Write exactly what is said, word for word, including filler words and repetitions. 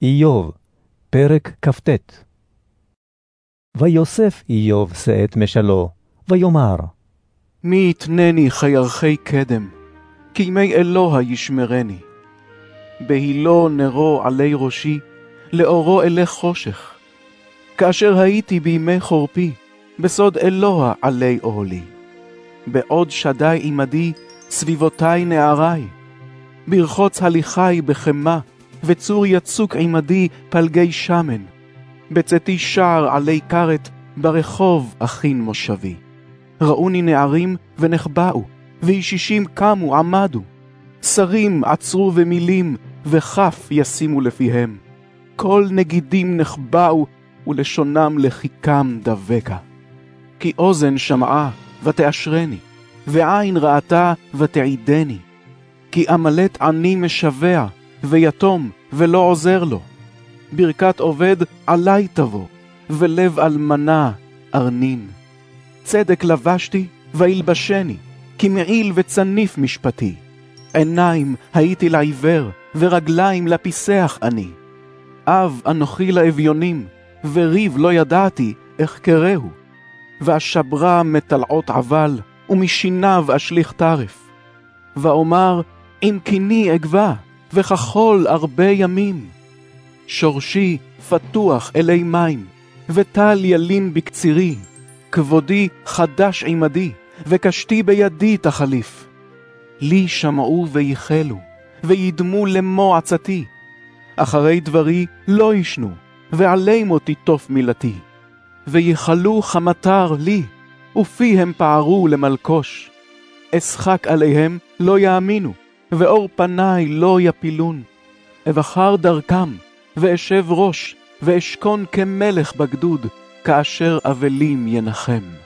איוב, פרק כ"ט. ויוסף איוב שאת משלו, ויאמר, מי יתנני חיירכי קדם, כי ימי אלוה ישמרני. בהילו נרו עלי ראשי, לאורו אלך חושך. כאשר הייתי בימי חורפי, בסוד אלוה עלי אוהלי. בעוד שדי עמדי, סביבותי נערי. ברחוץ הליכי בחמה, וצור יצוק עמדי פלגי שמן. בצאתי שער עלי כרת, ברחוב הכין מושבי. ראוני נערים ונחבאו, וישישים קמו עמדו. שרים עצרו ומילים, וכף ישימו לפיהם. כל נגידים נחבאו, ולשונם לחיקם דבקה. כי אוזן שמעה ותאשרני, ועין ראתה ותעידני. כי עמלת עני משווע, ויתום ולא עוזר לו. ברכת עובד עלי תבוא, ולב אלמנה ארנין. צדק לבשתי וילבשני, כי מעיל וצניף משפטי. עיניים הייתי לעיוור, ורגליים לפיסח אני. אב אנוכי לאביונים, וריב לא ידעתי אחקרהו. ואשברה מטלעות עבל, ומשיניו אשליך טרף. ואומר, אם קיני אגבה, וכחול הרבה ימים. שורשי פתוח אלי מים, וטל ילין בקצירי. כבודי חדש עמדי, וקשתי בידי תחליף. לי שמעו וייחלו, וידמו למו עצתי. אחרי דברי לא ישנו, ועלי מותי תוף מילתי. ויחלו חמטר לי, ופיהם פערו למלקוש. אשחק עליהם לא יאמינו, ואור פניי לא יפילון. אבחר דרכם, ואשב ראש, ואשכון כמלך בגדוד, כאשר אבלים ינחם.